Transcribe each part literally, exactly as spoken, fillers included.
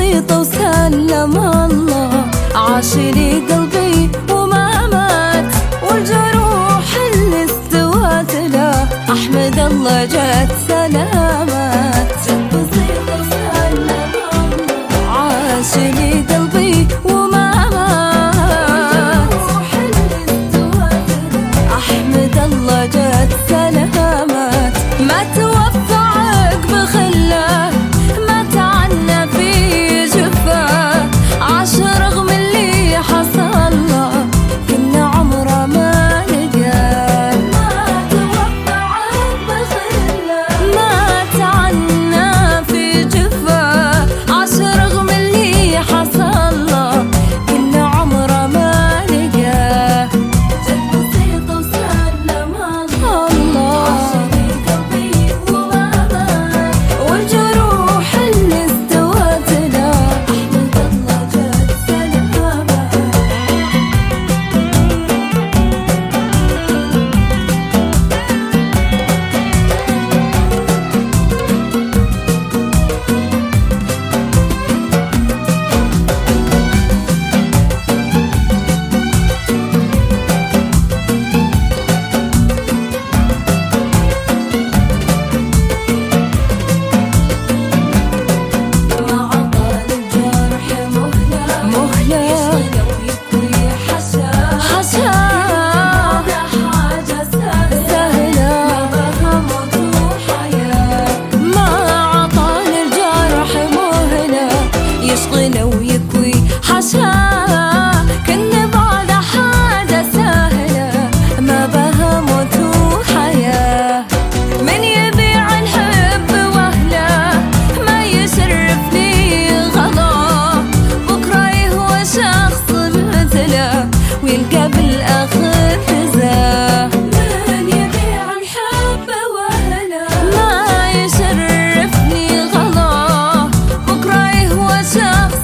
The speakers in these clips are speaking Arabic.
بسيطة وسلم الله، عاش لي قلبي وما مات، والجروح اللي استوت له أحمد الله جت سلامات. جت بسيطة وسلم الله، عاش لي قلبي وما مات، والجروح اللي استوت له أحمد الله جت سلامات. ما توفى عقب خله، ما تعنى في جفاه، عاش رغم اللي حصل له كنا عمره ما لقاه. ما توفى عقب خله، ما تعنى في جفاه، عاش رغم اللي حصل له كنا عمره ما لقاه. جت بسيطة وسلم الله، ويكوي حشاه، كنا بعد حاجة سهلة ما بها موت وحياة. من يبيع الحب وهله ما يشرفني غلاه، بكرة يهوى شخص مثله ويلقى بالآخر جزاه. من يبيع الحب وهله ما يشرفني غلاه، بكرة يهوى شخص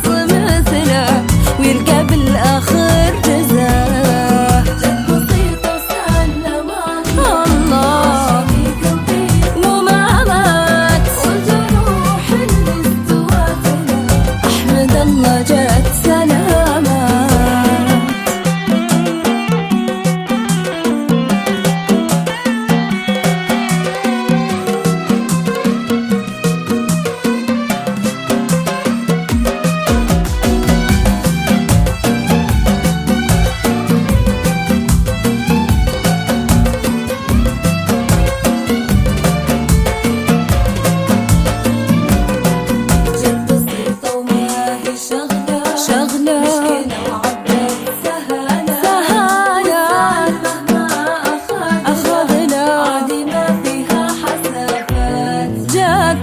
ويلقى بالآخر جزاه. جت بسيطة وسلم الله، وما مات، والجروح اللي استوت له أحمد الله جت سلامات.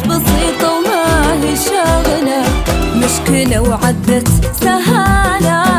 بسيطة وما هي شغلة، مشكلة وعدت سهالة.